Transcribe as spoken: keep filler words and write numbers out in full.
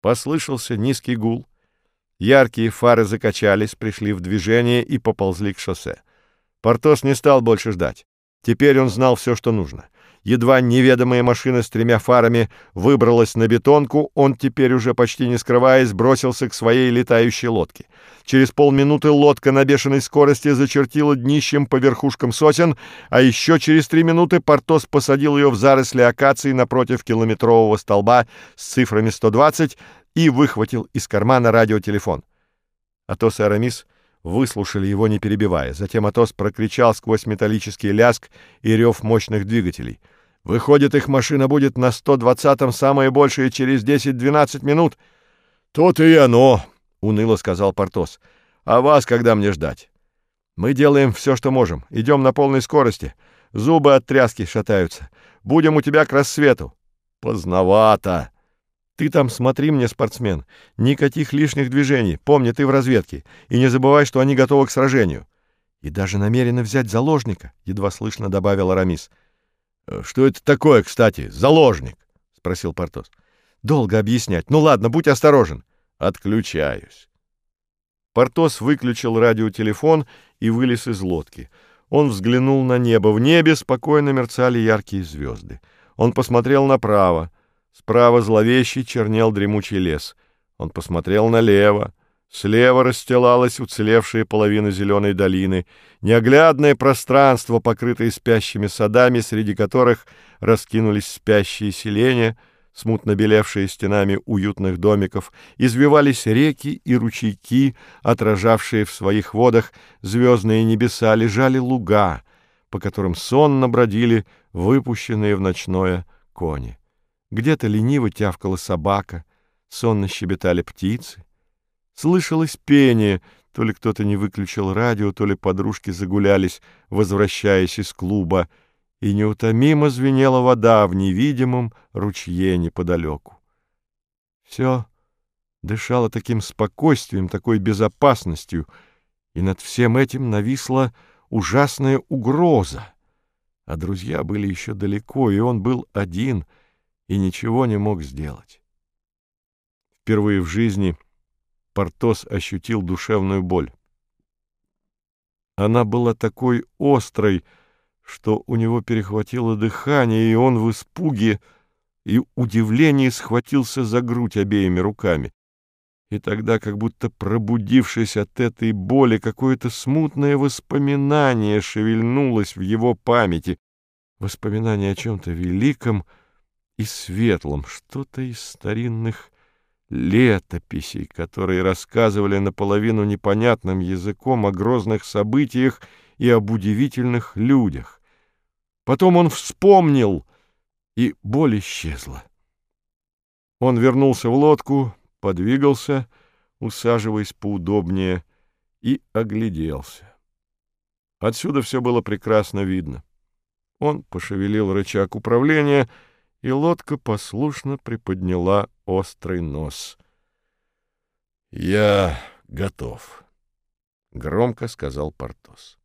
Послышался низкий гул. Яркие фары закачались, пришли в движение и поползли к шоссе. Портос не стал больше ждать. Теперь он знал все, что нужно. Едва неведомая машина с тремя фарами выбралась на бетонку, он теперь уже почти не скрываясь бросился к своей летающей лодке. Через полминуты лодка на бешеной скорости зачертила днищем по верхушкам сосен, а еще через три минуты Портос посадил ее в заросли акаций напротив километрового столба с цифрами сто двадцать и выхватил из кармана радиотелефон. Атос и Арамис выслушали его, не перебивая. Затем Атос прокричал сквозь металлический лязг и рев мощных двигателей: «Выходит, их машина будет на сто двадцатом, самое большее через десять-двенадцать минут». «То-то и оно», — уныло сказал Портос. «А вас когда мне ждать?» «Мы делаем все, что можем. Идем на полной скорости. Зубы от тряски шатаются. Будем у тебя к рассвету». «Поздновато». «Ты там смотри мне, спортсмен. Никаких лишних движений. Помни, ты в разведке. И не забывай, что они готовы к сражению». «И даже намерены взять заложника», — едва слышно добавил Арамис. «Что это такое, кстати, заложник?» — спросил Портос. «Долго объяснять. Ну ладно, будь осторожен». «Отключаюсь». Портос выключил радиотелефон и вылез из лодки. Он взглянул на небо. В небе спокойно мерцали яркие звезды. Он посмотрел направо. Справа зловещий чернел дремучий лес. Он посмотрел налево. Слева расстилалась уцелевшая половина зеленой долины, неоглядное пространство, покрытое спящими садами, среди которых раскинулись спящие селения, смутно белевшие стенами уютных домиков, извивались реки и ручейки, отражавшие в своих водах звездные небеса, лежали луга, по которым сонно бродили выпущенные в ночное кони. Где-то лениво тявкала собака, сонно щебетали птицы. Слышалось пение, то ли кто-то не выключил радио, то ли подружки загулялись, возвращаясь из клуба, и неутомимо звенела вода в невидимом ручье неподалеку. Все дышало таким спокойствием, такой безопасностью, и над всем этим нависла ужасная угроза. А друзья были еще далеко, и он был один — и ничего не мог сделать. Впервые в жизни Портос ощутил душевную боль. Она была такой острой, что у него перехватило дыхание, и он в испуге и удивлении схватился за грудь обеими руками. И тогда, как будто пробудившись от этой боли, какое-то смутное воспоминание шевельнулось в его памяти, воспоминание о чем-то великом и светлом, что-то из старинных летописей, которые рассказывали наполовину непонятным языком о грозных событиях и об удивительных людях. Потом он вспомнил, и боль исчезла. Он вернулся в лодку, подвигался, усаживаясь поудобнее, и огляделся. Отсюда все было прекрасно видно. Он пошевелил рычаг управления, и лодка послушно приподняла острый нос. «Я готов», — громко сказал Портос.